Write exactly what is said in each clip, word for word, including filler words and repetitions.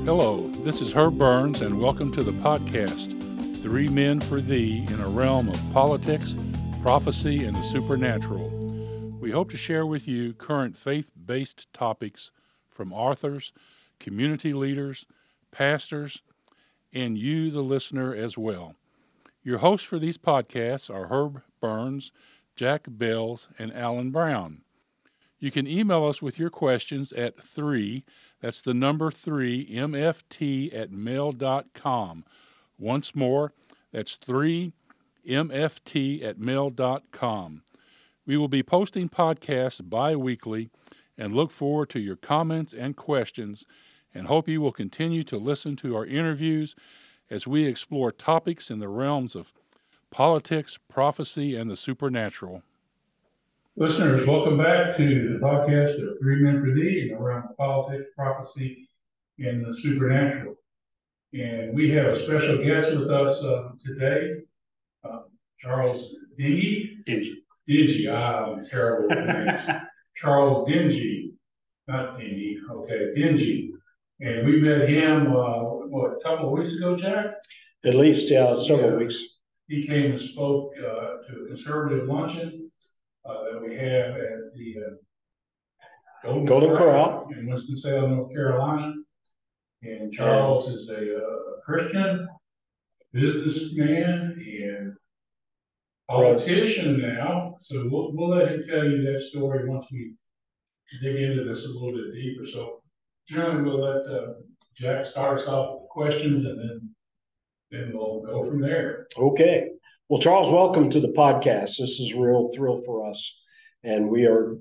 Hello, this is Herb Burns, and welcome to the podcast, Three Men for Thee, in a realm of politics, prophecy, and the supernatural. We hope to share with you current faith-based topics from authors, community leaders, pastors, and you, the listener, as well. Your hosts for these podcasts are Herb Burns, Jack Bells, and Alan Brown. You can email us with your questions at three, that's the number three, M F T at mail dot com. Once more, that's three, M F T at mail dot com. We will be posting podcasts bi-weekly and look forward to your comments and questions, and hope you will continue to listen to our interviews as we explore topics in the realms of politics, prophecy, and the supernatural. Listeners, welcome back to the podcast of Three Men for Thee, around politics, prophecy, and the supernatural. And we have a special guest with us uh, today, uh, Charles Dingy. Dingy. Dingy, ah, terrible names. Charles Dingy, not Dingy, okay, Dingy. And we met him, uh, what, a couple of weeks ago, Jack? At least, yeah, several yeah. weeks. He came and spoke uh, to a conservative luncheon Uh, that we have at the uh, Golden, Golden Corral in Winston-Salem, North Carolina. And Charles is a uh, Christian, businessman, and politician now. So we'll, we'll let him tell you that story once we dig into this a little bit deeper. So generally we'll let uh, Jack start us off with the questions, and then, then we'll go from there. Okay. Well, Charles, welcome to the podcast. This is a real thrill for us, and we are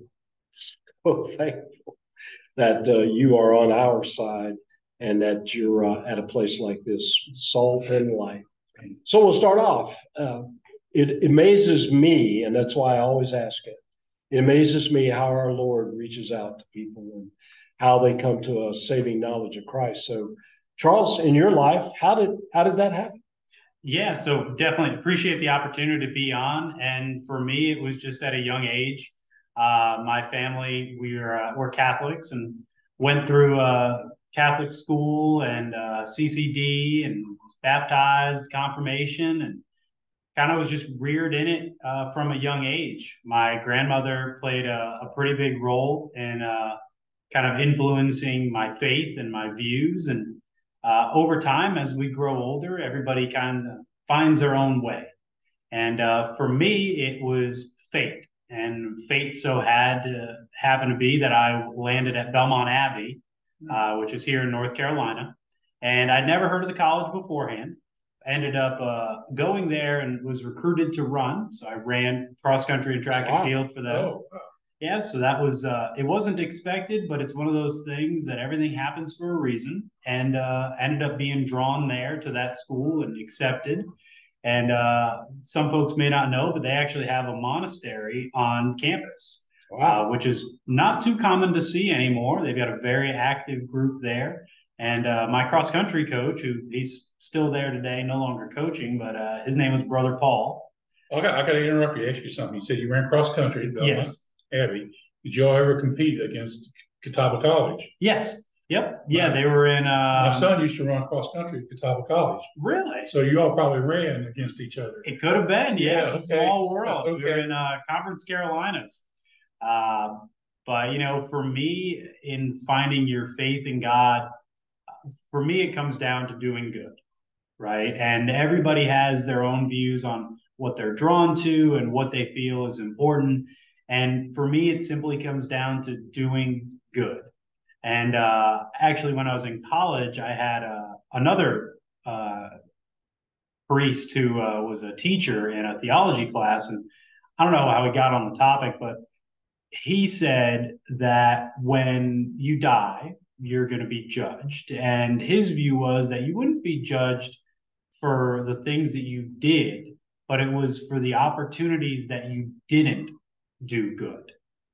so thankful that uh, you are on our side and that you're uh, at a place like this, Salt and Light. So we'll start off. Uh, it amazes me, and that's why I always ask it, it amazes me how our Lord reaches out to people and how they come to a saving knowledge of Christ. So, Charles, in your life, how did how did that happen? Yeah, so definitely appreciate the opportunity to be on. And for me, it was just at a young age. Uh, my family, we were, uh, we're Catholics and went through uh, Catholic school and uh, C C D and was baptized, confirmation, and kind of was just reared in it uh, from a young age. My grandmother played a, a pretty big role in uh, kind of influencing my faith and my views. And Uh, over time, as we grow older, everybody kind of finds their own way. And uh, for me, it was fate. And fate so had to happen to be that I landed at Belmont Abbey, uh, which is here in North Carolina. And I'd never heard of the college beforehand. Ended up uh, going there and was recruited to run. So I ran cross country and track wow. and field for them. Oh, wow. Yeah, so that was, uh, it wasn't expected, but it's one of those things that everything happens for a reason, and uh, ended up being drawn there to that school and accepted. And uh, some folks may not know, but they actually have a monastery on campus, wow. uh, which is not too common to see anymore. They've got a very active group there. And uh, my cross-country coach, who he's still there today, no longer coaching, but uh, his name was Brother Paul. I got, I got to interrupt you, ask you something. You said you ran cross-country. Yes. Abbey. Did y'all ever compete against Catawba College? Yes. Yep. Yeah, they were in. Uh, My son used to run cross country at Catawba College. Really? So you all probably ran against each other. It could have been. Yeah, yeah, it's a okay. small world. Okay. We were in uh, Conference Carolinas. Uh, but you know, for me, in finding your faith in God, for me, it comes down to doing good, right? And everybody has their own views on what they're drawn to and what they feel is important. And for me, it simply comes down to doing good. And uh, actually, when I was in college, I had uh, another uh, priest who uh, was a teacher in a theology class. And I don't know how he got on the topic, but he said that when you die, you're going to be judged. And his view was that you wouldn't be judged for the things that you did, but it was for the opportunities that you didn't do good.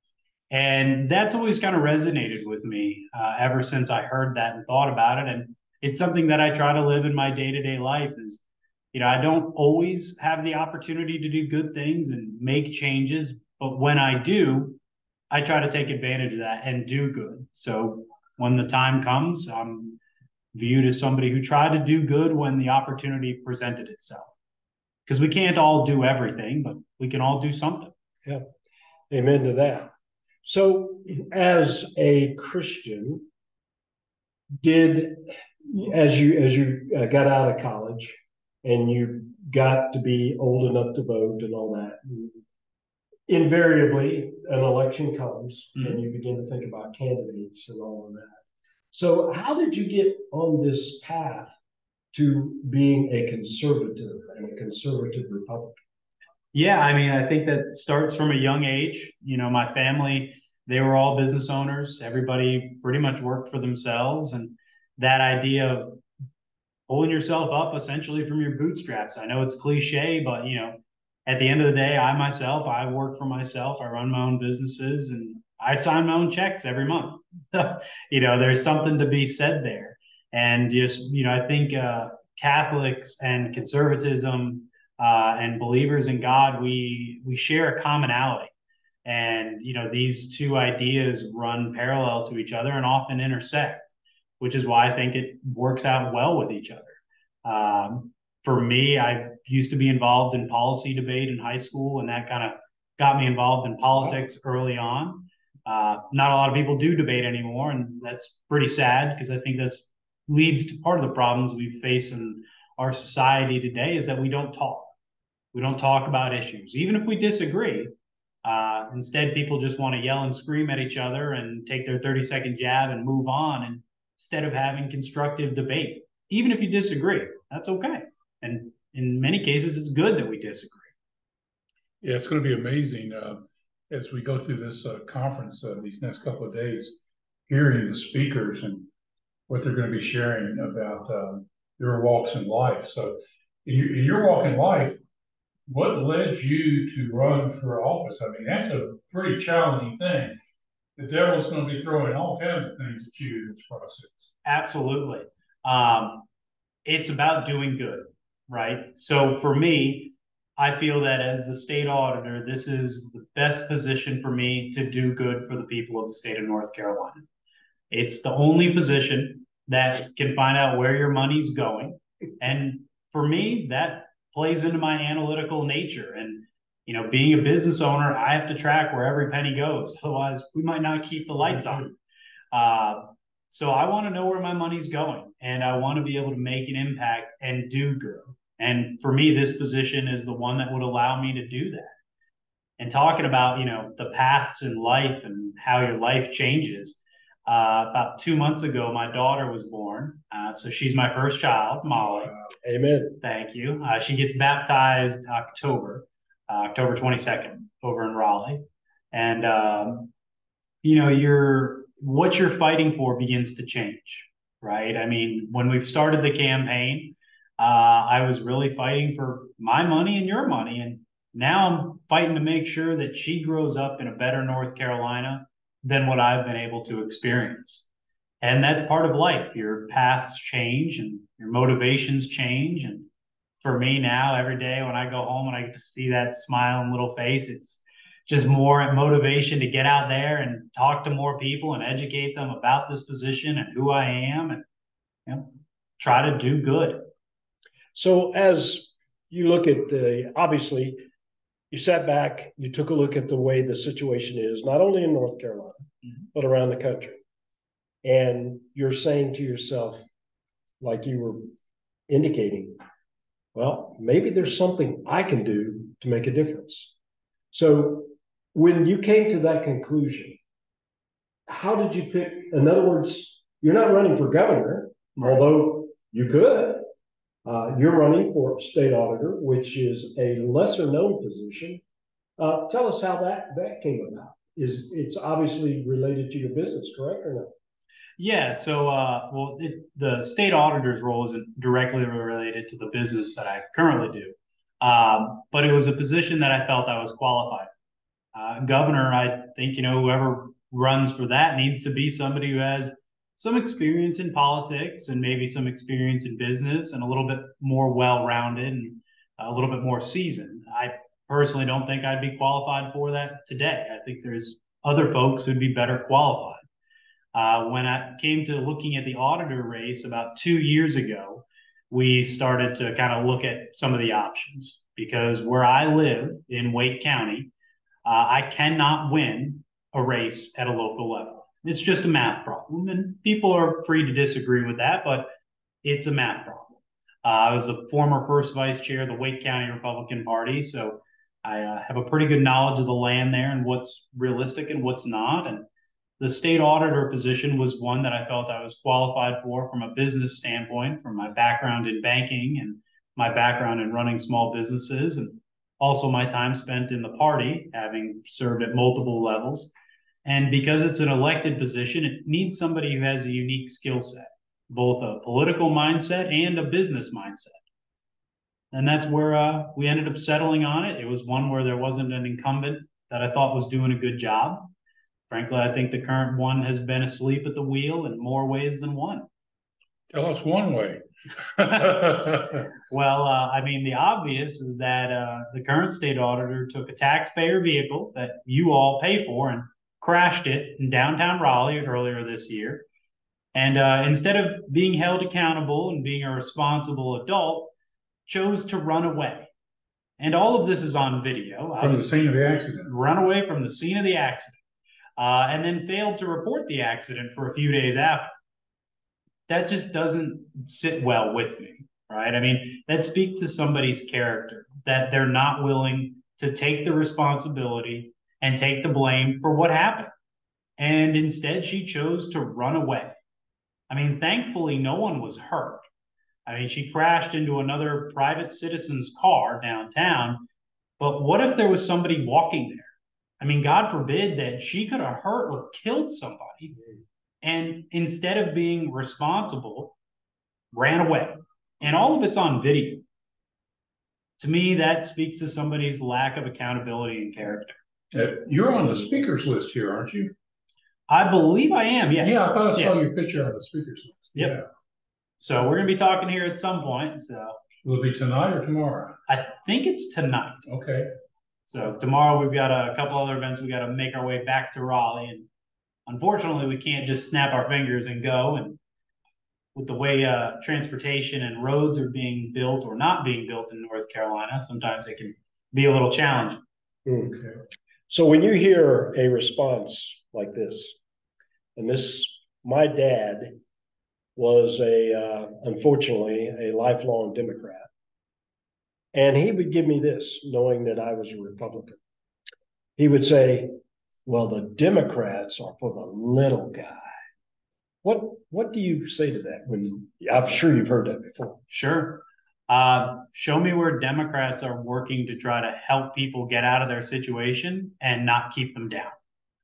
And that's always kind of resonated with me uh, ever since I heard that and thought about it. And it's something that I try to live in my day-to-day life is, you know, I don't always have the opportunity to do good things and make changes, but when I do, I try to take advantage of that and do good. So when the time comes, I'm viewed as somebody who tried to do good when the opportunity presented itself. Because we can't all do everything, but we can all do something. Yeah, amen to that. So, as a Christian, did as you as you uh, got out of college and you got to be old enough to vote and all that, invariably an election comes mm-hmm. and you begin to think about candidates and all of that. So, how did you get on this path to being a conservative and a conservative Republican? Yeah, I mean, I think that starts from a young age. You know, my family, they were all business owners. Everybody pretty much worked for themselves. And that idea of pulling yourself up essentially from your bootstraps. I know it's cliche, but, you know, at the end of the day, I myself, I work for myself. I run my own businesses and I sign my own checks every month. You know, there's something to be said there. And just, you know, I think uh, Catholics and conservatism uh, and believers in God, we we share a commonality. And, you know, these two ideas run parallel to each other and often intersect, which is why I think it works out well with each other. Um, for me, I used to be involved in policy debate in high school, and that kind of got me involved in politics early on. Uh, not a lot of people do debate anymore, and that's pretty sad because I think that's leads to part of the problems we face in our society today is that we don't talk. We don't talk about issues, even if we disagree. Uh, instead, people just want to yell and scream at each other and take their thirty second jab and move on, and instead of having constructive debate. Even if you disagree, that's okay. And in many cases, it's good that we disagree. Yeah, it's going to be amazing uh, as we go through this uh, conference uh, these next couple of days, hearing the speakers and what they're going to be sharing about uh, their walks in life. So in your, in your walk in life, what led you to run for office? I mean, that's a pretty challenging thing. The devil's going to be throwing all kinds of things at you in this process. Absolutely. Um, it's about doing good, right? So for me, I feel that as the state auditor, this is the best position for me to do good for the people of the state of North Carolina. It's the only position that can find out where your money's going. And for me, that plays into my analytical nature. And, you know, being a business owner, I have to track where every penny goes. Otherwise, we might not keep the lights on. Uh, so I want to know where my money's going, and I want to be able to make an impact and do good. And for me, this position is the one that would allow me to do that. And talking about, you know, the paths in life and how your life changes. Uh, about two months ago, my daughter was born. Uh, so she's my first child, Molly. Amen. Thank you. Uh, she gets baptized October, uh, October twenty-second over in Raleigh. And, um, you know, you're, what you're fighting for begins to change, right? I mean, when we've started the campaign, uh, I was really fighting for my money and your money. And now I'm fighting to make sure that she grows up in a better North Carolina than what I've been able to experience. And that's part of life. Your paths change and your motivations change. And for me now, every day when I go home and I get to see that smiling little face, it's just more motivation to get out there and talk to more people and educate them about this position and who I am and, you know, try to do good. So as you look at the, obviously, you sat back, you took a look at the way the situation is, not only in North Carolina, mm-hmm. but around the country. And you're saying to yourself, like you were indicating, well, maybe there's something I can do to make a difference. So when you came to that conclusion, how did you pick? In other words, you're not running for governor, right. Although you could. Uh, you're running for state auditor, which is a lesser known position. Uh, tell us how that, that came about. Is it's obviously related to your business, correct or not? Yeah, so uh, well, it, the state auditor's role isn't directly related to the business that I currently do, um, but it was a position that I felt I was qualified. Uh, governor, I think, you know, whoever runs for that needs to be somebody who has some experience in politics and maybe some experience in business and a little bit more well-rounded and a little bit more seasoned. I personally don't think I'd be qualified for that today. I think there's other folks who'd be better qualified. Uh, when I came to looking at the auditor race about two years ago, we started to kind of look at some of the options because where I live in Wake County, uh, I cannot win a race at a local level. It's just a math problem, and people are free to disagree with that, but it's a math problem. Uh, I was the former first vice chair of the Wake County Republican Party, so I uh, have a pretty good knowledge of the land there and what's realistic and what's not. And the state auditor position was one that I felt I was qualified for from a business standpoint, from my background in banking and my background in running small businesses, and also my time spent in the party, having served at multiple levels. And because it's an elected position, it needs somebody who has a unique skill set, both a political mindset and a business mindset. And that's where uh, we ended up settling on it. It was one where there wasn't an incumbent that I thought was doing a good job. Frankly, I think the current one has been asleep at the wheel in more ways than one. Tell us one way. Well, uh, I mean, the obvious is that uh, the current state auditor took a taxpayer vehicle that you all pay for and crashed it in downtown Raleigh earlier this year. And uh, instead of being held accountable and being a responsible adult, chose to run away. And all of this is on video. From the scene of the accident. Run away from the scene of the accident. Uh, and then failed to report the accident for a few days after. That just doesn't sit well with me, right? I mean, that speaks to somebody's character, that they're not willing to take the responsibility and take the blame for what happened. And instead, she chose to run away. I mean, thankfully, no one was hurt. I mean, she crashed into another private citizen's car downtown. But what if there was somebody walking there? I mean, God forbid that she could have hurt or killed somebody. And instead of being responsible, ran away. And all of it's on video. To me, that speaks to somebody's lack of accountability and character. Uh, you're on the speakers list here, aren't you? I believe I am, yes. Yeah, I thought I saw yeah. your picture on the speakers list. Yep. Yeah. So we're going to be talking here at some point. So will it be tonight or tomorrow? I think it's tonight. Okay. So tomorrow we've got a couple other events. We got to make our way back to Raleigh. And unfortunately, we can't just snap our fingers and go. And with the way uh, transportation and roads are being built or not being built in North Carolina, sometimes it can be a little challenging. Okay. So when you hear a response like this, and this, my dad was a, uh, unfortunately, a lifelong Democrat. And he would give me this, knowing that I was a Republican. He would say, well, the Democrats are for the little guy. What what do you say to that? When I'm sure you've heard that before. Sure. Uh, show me where Democrats are working to try to help people get out of their situation and not keep them down.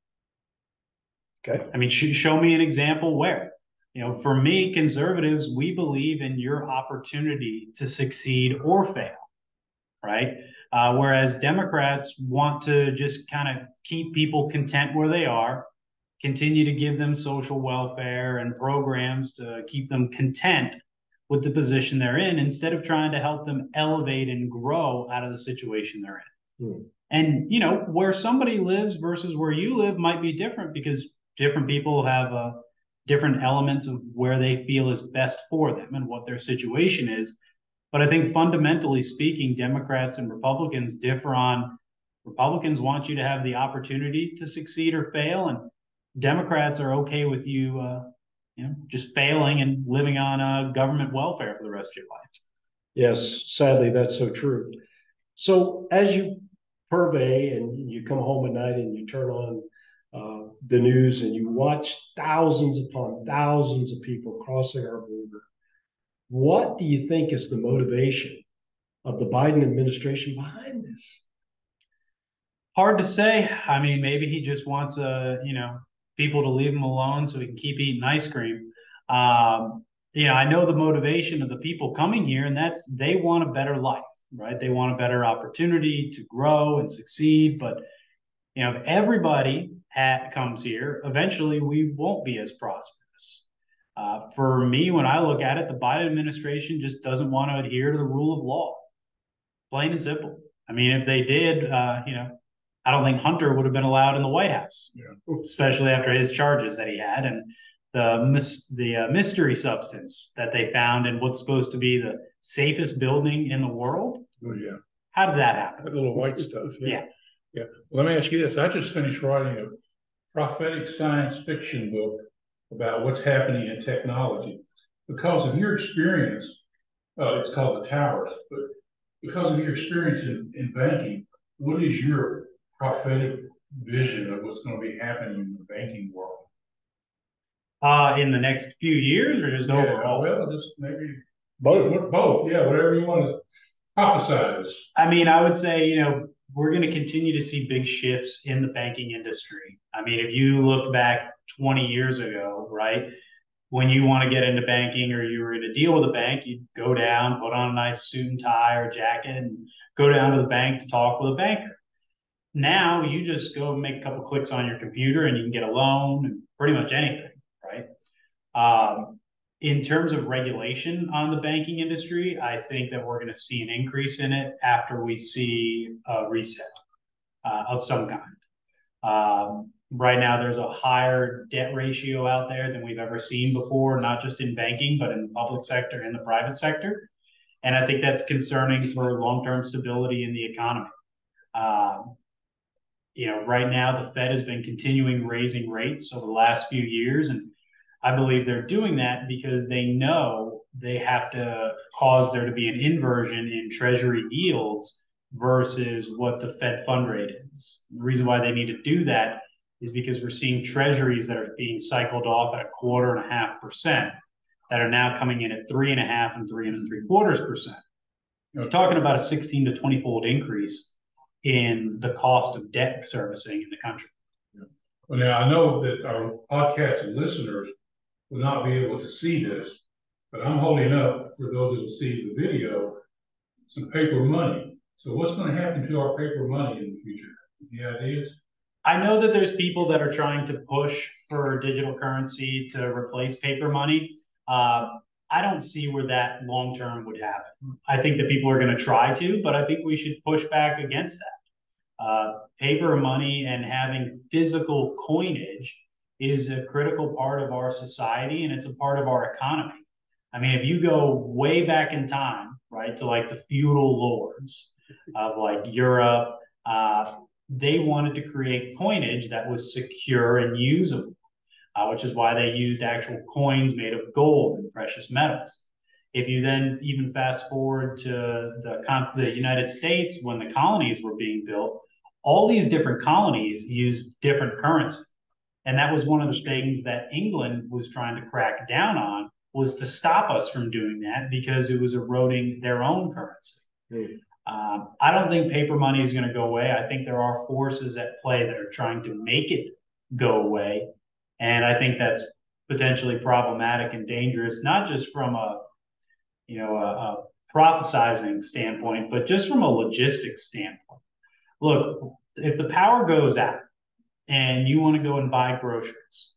Okay. I mean, sh- show me an example where. You know, for me, conservatives, we believe in your opportunity to succeed or fail, right? Uh, whereas Democrats want to just kind of keep people content where they are, continue to give them social welfare and programs to keep them content with the position they're in, instead of trying to help them elevate and grow out of the situation they're in. Hmm. And, you know, where somebody lives versus where you live might be different because different people have uh, different elements of where they feel is best for them and what their situation is. But I think fundamentally speaking, Democrats and Republicans differ on Republicans want you to have the opportunity to succeed or fail, and Democrats are okay with you, uh, you know, just failing and living on uh, government welfare for the rest of your life. Yes, sadly, that's so true. So as you purvey and you come home at night and you turn on uh, the news and you watch thousands upon thousands of people crossing our border, what do you think is the motivation of the Biden administration behind this? Hard to say. I mean, maybe he just wants, uh, you know, people to leave him alone so he can keep eating ice cream. Um, you know, I know the motivation of the people coming here, and that's they want a better life, right? They want a better opportunity to grow and succeed. But, you know, if everybody at, comes here, eventually we won't be as prosperous. Uh, for me, when I look at it, the Biden administration just doesn't want to adhere to the rule of law. Plain and simple. I mean, if they did, uh, you know, I don't think Hunter would have been allowed in the White House, yeah. especially after his charges that he had and the mis- the uh, mystery substance that they found in what's supposed to be the safest building in the world. Oh, yeah. How did that happen? That little white stuff. Yeah. Yeah. Yeah. Well, let me ask you this. I just finished writing a prophetic science fiction book about what's happening in technology. Because of your experience, uh, it's called The Towers, but because of your experience in, in banking, what is your prophetic vision of what's going to be happening in the banking world? Uh, in the next few years or just Yeah, overall? well, just maybe Both. both, yeah, whatever you want to prophesize. I mean, I would say, you know, we're going to continue to see big shifts in the banking industry. I mean, if you look back twenty years ago, right, when you want to get into banking or you were in a deal with a bank, you'd go down, put on a nice suit and tie or jacket, and go down to the bank to talk with a banker. Now you just go and make a couple clicks on your computer and you can get a loan and pretty much anything, right? Um, in terms of regulation on the banking industry, I think that we're going to see an increase in it after we see a reset uh, of some kind. Um, right now, there's a higher debt ratio out there than we've ever seen before, not just in banking, but in the public sector and the private sector. And I think that's concerning for long-term stability in the economy. Um, you know, right now, the Fed has been continuing raising rates over the last few years, and I believe they're doing that because they know they have to cause there to be an inversion in Treasury yields versus what the Fed fund rate is. The reason why they need to do that is because we're seeing Treasuries that are being cycled off at a quarter and a half percent that are now coming in at three and a half and three and three quarters percent. You're talking about a sixteen to twenty fold increase in the cost of debt servicing in the country. Yeah. Well, now I know that our podcast listeners will not be able to see this, but I'm holding up for those that will see the video some paper money. So what's going to happen to our paper money in the future? Any ideas? I know that there's people that are trying to push for digital currency to replace paper money. Uh, I don't see where that long term would happen. I think that people are going to try to, but I think we should push back against that. Uh, paper money and having physical coinage is a critical part of our society and it's a part of our economy. I mean, if you go way back in time, right, to like the feudal lords of like Europe, uh, they wanted to create coinage that was secure and usable, uh, which is why they used actual coins made of gold and precious metals. If you then even fast forward to the, the United States when the colonies were being built, all these different colonies used different currency. And that was one of the things that England was trying to crack down on, was to stop us from doing that because it was eroding their own currency. Mm. Um, I don't think paper money is going to go away. I think there are forces at play that are trying to make it go away. And I think that's potentially problematic and dangerous, not just from a, you know, a, a prophesizing standpoint, but just from a logistics standpoint. Look, if the power goes out and you want to go and buy groceries,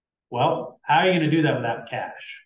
well, how are you going to do that without cash?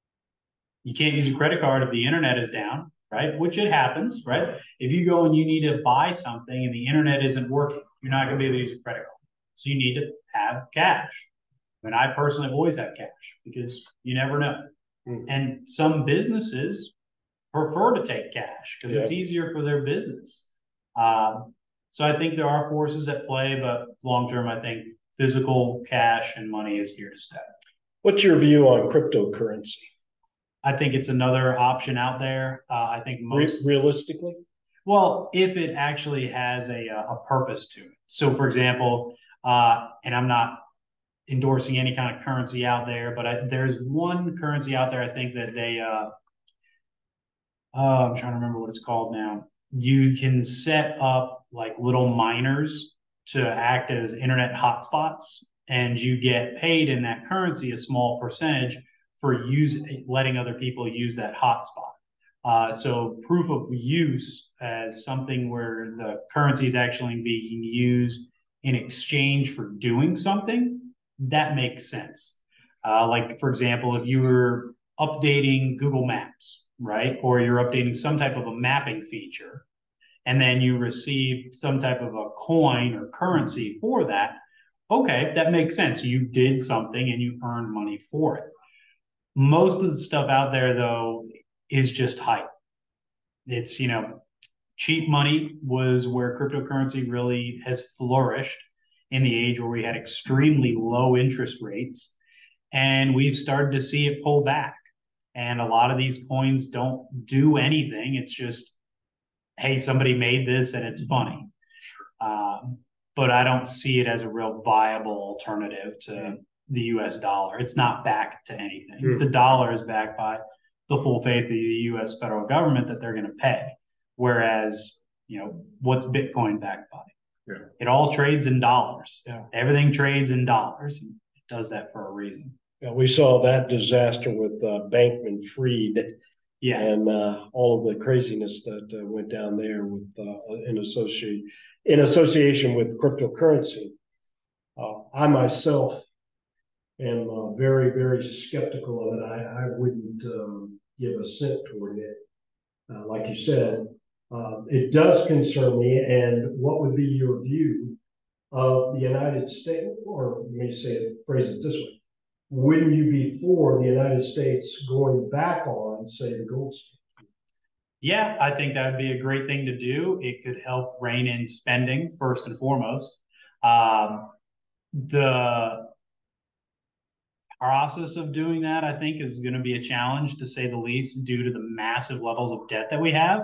You can't use a credit card if the internet is down, right? Which it happens, right? If you go and you need to buy something and the internet isn't working, you're not going to be able to use a credit card. So you need to have cash. I mean, I personally have always had cash because you never know. Mm. And some businesses prefer to take cash because yeah. it's easier for their business. Um, so I think there are forces at play, but long term, I think physical cash and money is here to stay. What's your view on cryptocurrency? I think it's another option out there. Uh, I think most Re- realistically, well, if it actually has a a purpose to it. So, for example, uh, and I'm not endorsing any kind of currency out there, but I, there's one currency out there. I think that they. Uh, uh, I'm trying to remember what it's called now. You can set up like little miners to act as internet hotspots, and you get paid in that currency a small percentage for use, letting other people use that hotspot. Uh, so proof of use as something where the currency is actually being used in exchange for doing something, that makes sense. Uh, like, for example, if you were updating Google Maps, right, or you're updating some type of a mapping feature, and then you receive some type of a coin or currency for that, okay, that makes sense. You did something and you earned money for it. Most of the stuff out there, though, is just hype. It's, you know, cheap money was where cryptocurrency really has flourished in the age where we had extremely low interest rates. And we've started to see it pull back. And a lot of these coins don't do anything. It's just, hey, somebody made this and it's funny. Um, but I don't see it as a real viable alternative to mm. the U S dollar. It's not backed to anything. Mm. The dollar is backed by the full faith of the U S federal government that they're going to pay. Whereas, you know, what's Bitcoin backed by? Yeah. It all trades in dollars. Yeah. Everything trades in dollars. And it does that for a reason. Yeah, we saw that disaster with uh, Bankman-Fried. Yeah. And uh, all of the craziness that uh, went down there with uh, in associate in association with cryptocurrency. Uh, I myself am uh, very, very skeptical of it. I, I wouldn't um, give a cent toward it. Uh, like you said, uh, it does concern me. And what would be your view of the United States, or let me say it, phrase it this way. Wouldn't you be for the United States going back on, say, the gold standard? Yeah, I think that would be a great thing to do. It could help rein in spending, first and foremost. Um, the process of doing that, I think, is going to be a challenge, to say the least, due to the massive levels of debt that we have.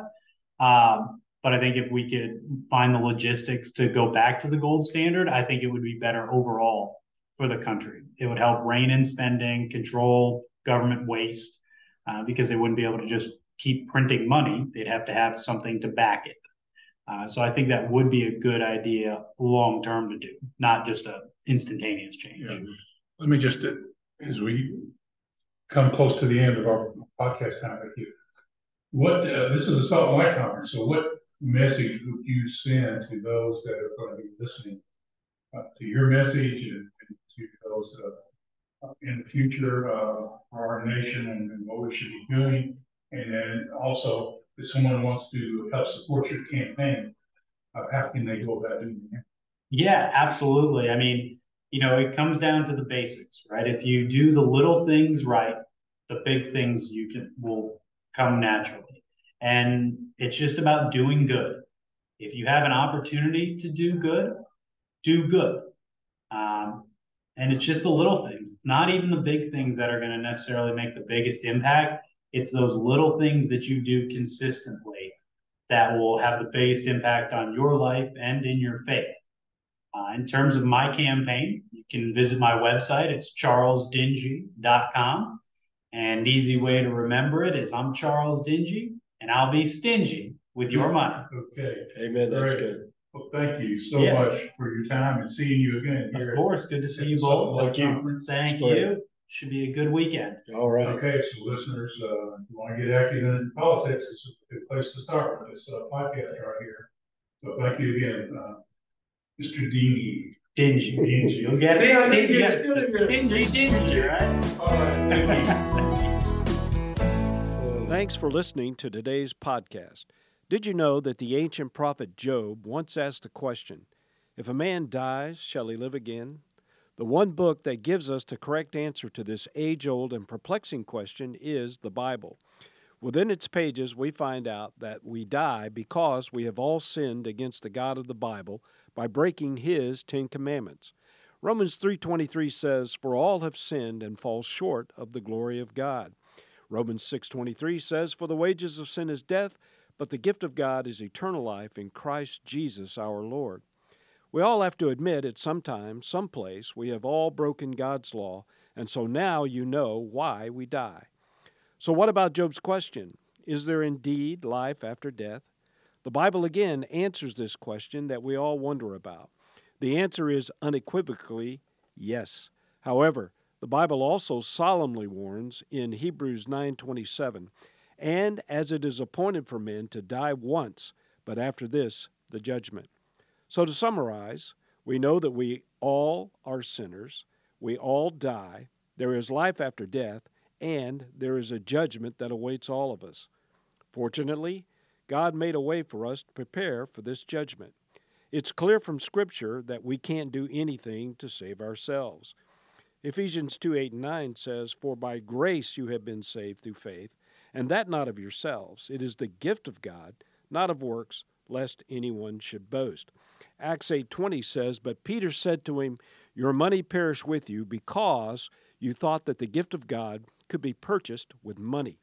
Um, but I think if we could find the logistics to go back to the gold standard, I think it would be better overall for the country. It would help rein in spending, control government waste, uh, because they wouldn't be able to just keep printing money. They'd have to have something to back it. Uh, so I think that would be a good idea long term to do, not just a instantaneous change. Yeah. Let me just, uh, as we come close to the end of our podcast time with you, what uh, this is a Salt and Light conference. So what message would you send to those that are going to be listening uh, to your message and, and to those uh, in the future uh, for our nation and, and what we should be doing? And then also, if someone wants to help support your campaign, uh, how can they go about doing that? Yeah, absolutely. I mean, you know, it comes down to the basics, right? If you do the little things right, the big things you can will come naturally. And it's just about doing good. If you have an opportunity to do good, do good. Um, and it's just the little things. It's not even the big things that are going to necessarily make the biggest impact. It's those little things that you do consistently that will have the biggest impact on your life and in your faith. Uh, in terms of my campaign, you can visit my website. It's charles dingy dot com. And the easy way to remember it is I'm Charles Dingy, and I'll be stingy with your money. Okay. Amen. That's Great. good. Well, thank you so yeah. much for your time and seeing you again here. Of course. Good to see you both. Thank you. Thank you. Should be a good weekend. All right. Okay, so listeners, uh, if you want to get active in politics, it's a good place to start with this uh, podcast right here. So thank you again, uh, Mister Dingy. Dingy. Dingy. You'll get See, it. I didn't Dingy, get it. Dingy, dingy, right? All right. Thanks for listening to today's podcast. Did you know that the ancient prophet Job once asked the question, if a man dies, shall he live again? The one book that gives us the correct answer to this age-old and perplexing question is the Bible. Within its pages, we find out that we die because we have all sinned against the God of the Bible by breaking His Ten Commandments. Romans three twenty-three says, for all have sinned and fall short of the glory of God. Romans six twenty-three says, for the wages of sin is death, but the gift of God is eternal life in Christ Jesus our Lord. We all have to admit at some time, some place, we have all broken God's law, and so now you know why we die. So what about Job's question? Is there indeed life after death? The Bible again answers this question that we all wonder about. The answer is unequivocally yes. However, the Bible also solemnly warns in Hebrews nine twenty-seven, and as it is appointed for men to die once, but after this, the judgment. So to summarize, we know that we all are sinners, we all die, there is life after death, and there is a judgment that awaits all of us. Fortunately, God made a way for us to prepare for this judgment. It's clear from Scripture that we can't do anything to save ourselves. Ephesians two, eight, and nine says, "For by grace you have been saved through faith, and that not of yourselves. It is the gift of God, not of works, lest anyone should boast." Acts eight twenty says, "But Peter said to him, Your money perish with you, because you thought that the gift of God could be purchased with money."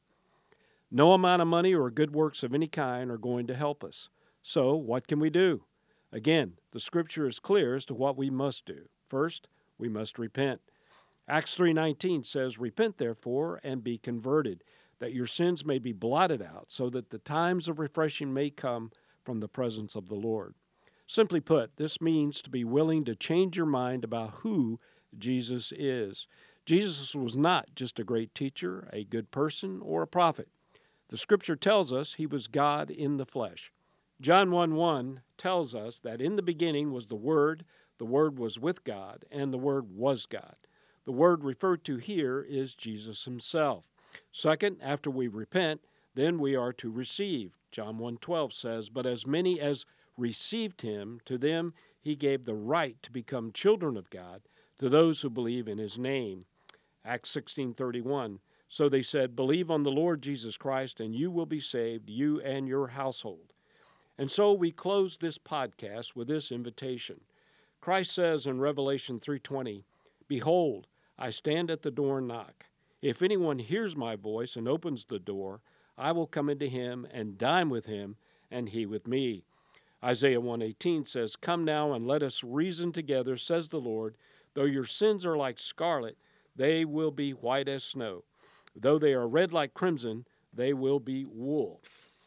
No amount of money or good works of any kind are going to help us. So what can we do? Again, the Scripture is clear as to what we must do. First, we must repent. Acts three nineteen says, "Repent therefore and be converted, that your sins may be blotted out, so that the times of refreshing may come from the presence of the Lord." Simply put, this means to be willing to change your mind about who Jesus is. Jesus was not just a great teacher, a good person, or a prophet. The Scripture tells us he was God in the flesh. John one one tells us that in the beginning was the Word, the Word was with God, and the Word was God. The Word referred to here is Jesus himself. Second, after we repent, then we are to receive. John one twelve says, "But as many as received him, to them he gave the right to become children of God, to those who believe in his name." Acts sixteen thirty-one, "So they said, Believe on the Lord Jesus Christ, and you will be saved, you and your household." And so we close this podcast with this invitation. Christ says in Revelation three twenty, "Behold, I stand at the door and knock. If anyone hears my voice and opens the door, I will come into him and dine with him, and he with me." Isaiah one eighteen says, "Come now and let us reason together, says the Lord. Though your sins are like scarlet, they will be white as snow. Though they are red like crimson, they will be wool."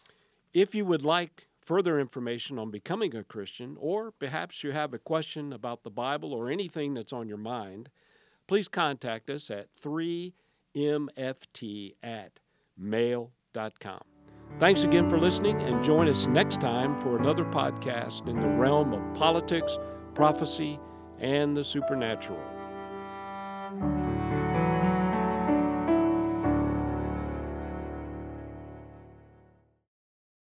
If you would like further information on becoming a Christian, or perhaps you have a question about the Bible or anything that's on your mind, please contact us at three m f t at mail dot com. Thanks again for listening, and join us next time for another podcast in the realm of politics, prophecy, and the supernatural.